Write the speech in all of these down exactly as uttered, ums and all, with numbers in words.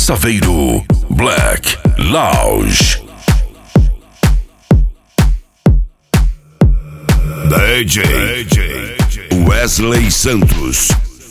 Saveiro Black Lounge. D J Wesley Santos.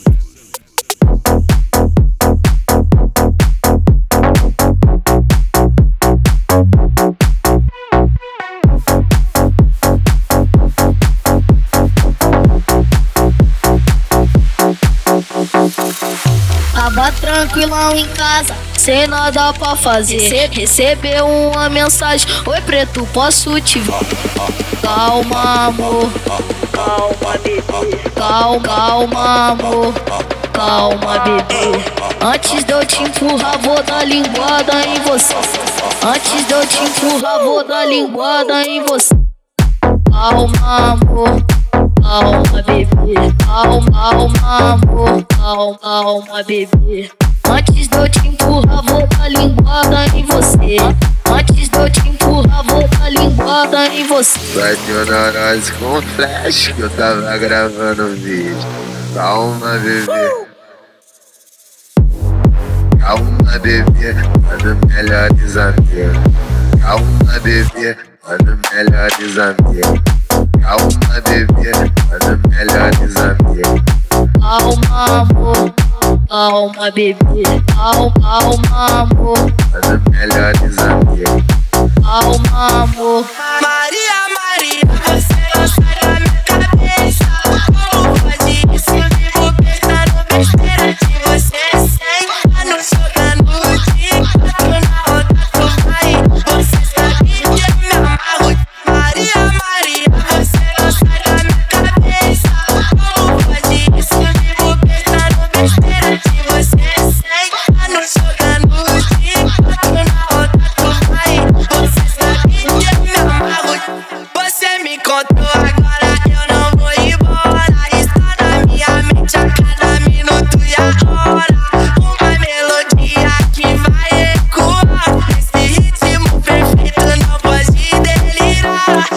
Tava tranquilão em casa, sem nada pra fazer. Recebeu uma mensagem: oi preto, posso te ver? Calma amor, calma bebê, calma, calma amor, calma bebê. Antes de eu te empurrar vou dar linguada em você. Antes de eu te empurrar vou dar linguada em você. Calma amor, calma bebê, calma, calma amor, calma, calma bebê. Antes de eu te empurrar vou dar linguada em você. Antes de eu te empurrar vou dar linguada em você. Bateu na nós com flash que eu tava gravando o vídeo. Calma bebê, calma bebê, mano, melhores amigos. Calma bebê, mano, melhores amigos. Calma bebê, mano, melhores amigos. Calma amor, calma bebê, calma, calma amor, mano, melhores amigos. Calma amor. Maria, Maria, você não sai da minha cabeça. Como pode isso? Eu vivo pensando besteira de você. Sem ano jogando de quatro na roda do pai. Você sabe que eu me amarro. Maria, Maria, você não sai da minha cabeça. Como pode isso? Eu vivo pensando besteira de você. Sem ano jogando de quatro na roda do pai. Você sabe que eu me amarro. Você me contou, agora eu não vou embora. Está na minha mente a cada minuto e a hora. Uma melodia que vai ecoar. Esse ritmo perfeito não pode delirar.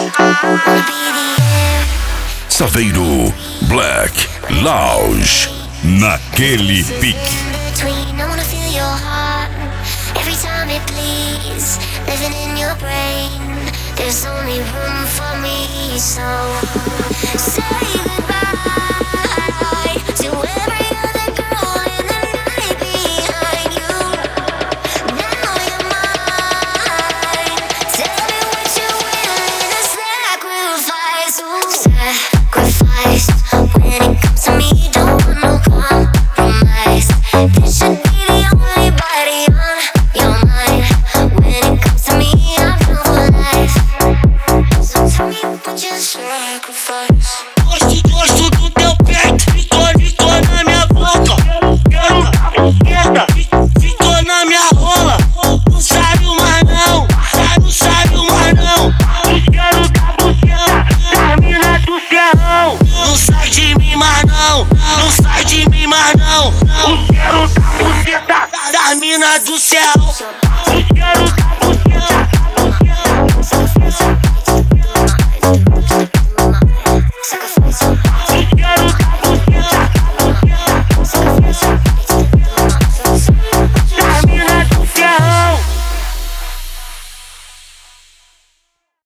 Saveiro Black Lounge. Naquele pique. I wanna feel your heart every time it bleeds. Living in your brain, there's only room for me. So say goodbye to every other girl in the night behind you. Now you're mine. Tell me what you're willing to sacrifice. Ooh. Sacrifice when it comes to me. Don't want no compromise. This should be the only body on your mind. When it comes to me, I'm down for life. So tell me what you sacrifice. Gosto, gosto do teu peito. Ficou, ficou na minha boca. Quero dar buqueta. Ficou na minha rola. Não sabe mais não. Não sabe mais não. Eu quero dar buqueta da mina do serrão. Não sai de mim mais não. Não sai de mim mais não. Eu quero dar buqueta da mina do serrão.